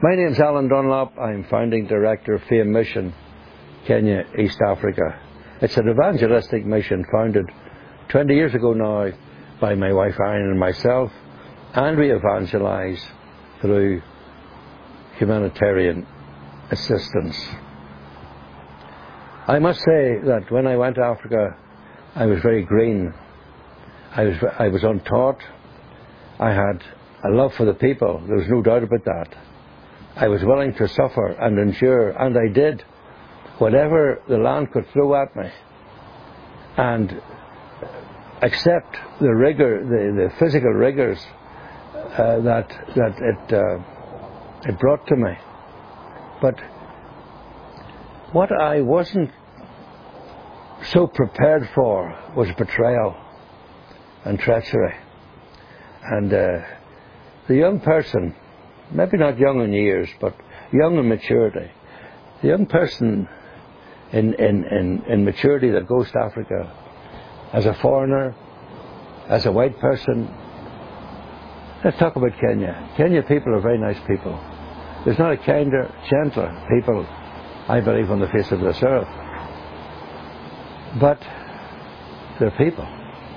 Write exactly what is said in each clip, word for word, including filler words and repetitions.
My name's Alan Dunlop. I'm founding director of Fame Mission, Kenya, East Africa. It's an evangelistic mission founded twenty years ago now by my wife Irene and myself, and we evangelize through humanitarian assistance. I must say that when I went to Africa, I was very green. I was, I was untaught. I had a love for the people. There was no doubt about that. I was willing to suffer and endure, and I did whatever the land could throw at me, and accept the rigor, the, the physical rigors uh, that that it uh, it brought to me. But what I wasn't so prepared for was betrayal and treachery. And uh, the young person, maybe not young in years, but young in maturity, the young person in, in, in, in maturity that goes to Africa as a foreigner, as a white person. Let's talk about Kenya. Kenya people are very nice people. There's not a kinder, gentler people, I believe, on the face of this earth. But they're people.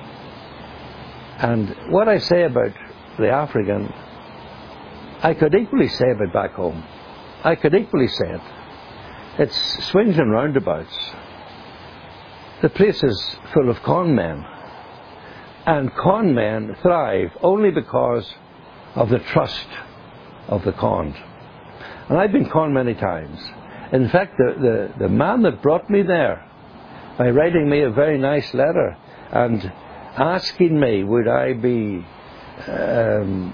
And what I say about the African, I could equally say about back home. I could equally say it. It's swings and roundabouts. The place is full of con men. And con men thrive only because of the trust of the conned. And I've been conned many times. In fact, the, the, the man that brought me there, by writing me a very nice letter and asking me would I be um,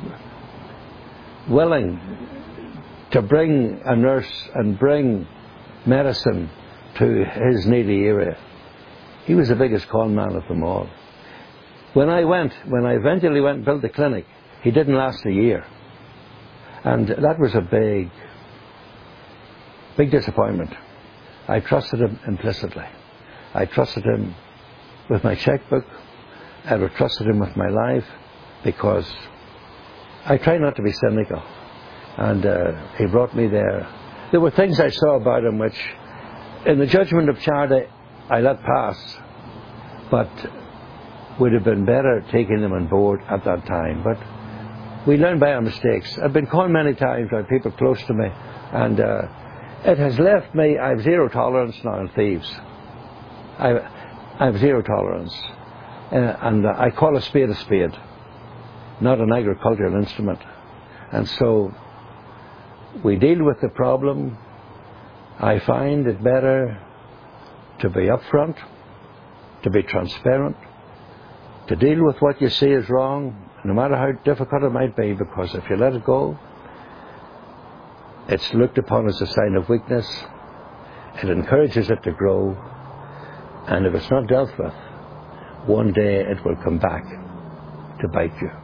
willing to bring a nurse and bring medicine to his needy area. He was the biggest con man of them all. When I went, when I eventually went and built the clinic, he didn't last a year. And that was a big, big disappointment. I trusted him implicitly. I trusted him with my checkbook. I would have trusted him with my life, because I try not to be cynical. And uh, he brought me there. There were things I saw about him which, in the judgment of charity, I let pass, but would have been better taking them on board at that time. But we learn by our mistakes. I've been conned many times by people close to me, and uh, it has left me, I have zero tolerance now on thieves. I, I have zero tolerance. Uh, and uh, I call a spade a spade, not an agricultural instrument. And so we deal with the problem. I find it better to be upfront, to be transparent, to deal with what you see is wrong, no matter how difficult it might be, because if you let it go, it's looked upon as a sign of weakness. It encourages it to grow. And if it's not dealt with, one day it will come back to bite you.